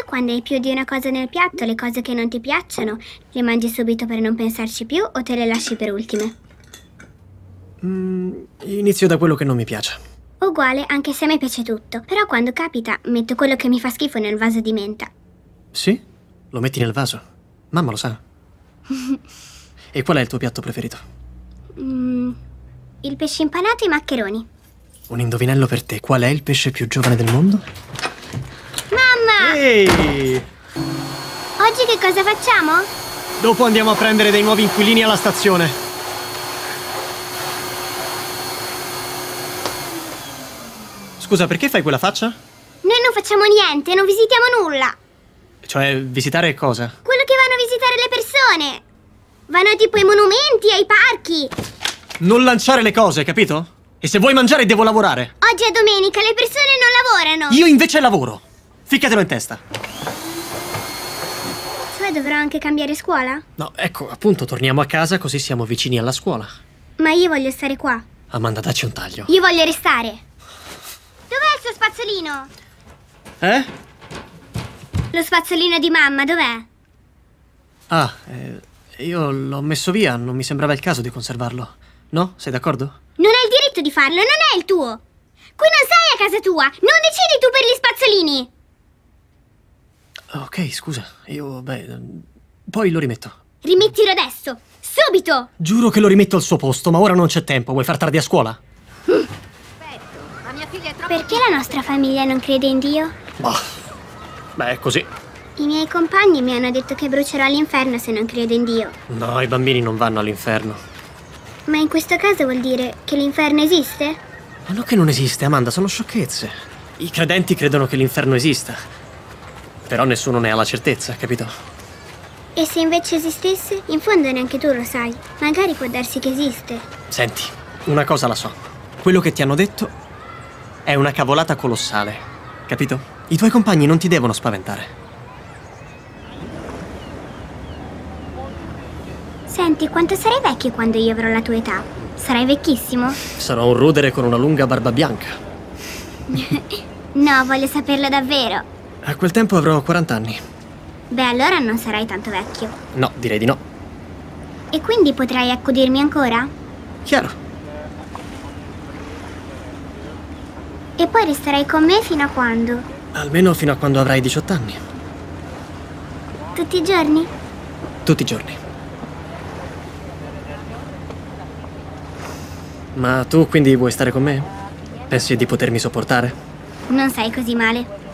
quando hai più di una cosa nel piatto, le cose che non ti piacciono, le mangi subito per non pensarci più o te le lasci per ultime? Inizio da quello che non mi piace. Uguale, anche se a me piace tutto. Però quando capita, metto quello che mi fa schifo nel vaso di menta. Sì? Lo metti nel vaso? Mamma lo sa. E qual è il tuo piatto preferito? Il pesce impanato e i maccheroni. Un indovinello per te. Qual è il pesce più giovane del mondo? Mamma! Ehi! Oggi che cosa facciamo? Dopo andiamo a prendere dei nuovi inquilini alla stazione. Scusa, perché fai quella faccia? Noi non facciamo niente, non visitiamo nulla. Cioè, visitare cosa? Quello che vanno a visitare le persone. Vanno tipo ai monumenti, ai parchi. Non lanciare le cose, capito? E se vuoi mangiare devo lavorare. Oggi è domenica, le persone non lavorano. Io invece lavoro. Ficcatelo in testa. Cioè dovrò anche cambiare scuola? No, ecco, appunto, torniamo a casa così siamo vicini alla scuola. Ma io voglio stare qua. Amanda, dacci un taglio. Io voglio restare. Dov'è il suo spazzolino? Eh? Lo spazzolino di mamma, dov'è? Ah, io l'ho messo via, non mi sembrava il caso di conservarlo. No? Sei d'accordo? Non hai il diritto di farlo, non è il tuo. Qui non sei a casa tua, non decidi tu per gli spazzolini. Ok, scusa, poi lo rimetto. Rimettilo adesso, subito. Giuro che lo rimetto al suo posto, ma ora non c'è tempo. Vuoi far tardi a scuola? Perché la nostra famiglia non crede in Dio? Beh, è così. I miei compagni mi hanno detto che brucerò all'inferno se non credo in Dio. No, i bambini non vanno all'inferno. Ma in questo caso vuol dire che l'inferno esiste? Ma no che non esiste, Amanda, sono sciocchezze. I credenti credono che l'inferno esista. Però nessuno ne ha la certezza, capito? E se invece esistesse? In fondo neanche tu lo sai. Magari può darsi che esiste. Senti, una cosa la so. Quello che ti hanno detto è una cavolata colossale, capito? I tuoi compagni non ti devono spaventare. Senti, quanto sarai vecchio quando io avrò la tua età? Sarai vecchissimo? Sarò un rudere con una lunga barba bianca. No, voglio saperlo davvero. A quel tempo avrò 40 anni. Beh, allora non sarai tanto vecchio. No, direi di no. E quindi potrai accudirmi ancora? Chiaro. E poi resterai con me fino a quando? Almeno fino a quando avrai 18 anni. Tutti i giorni? Tutti i giorni. Ma tu quindi vuoi stare con me? Pensi di potermi sopportare? Non sei così male.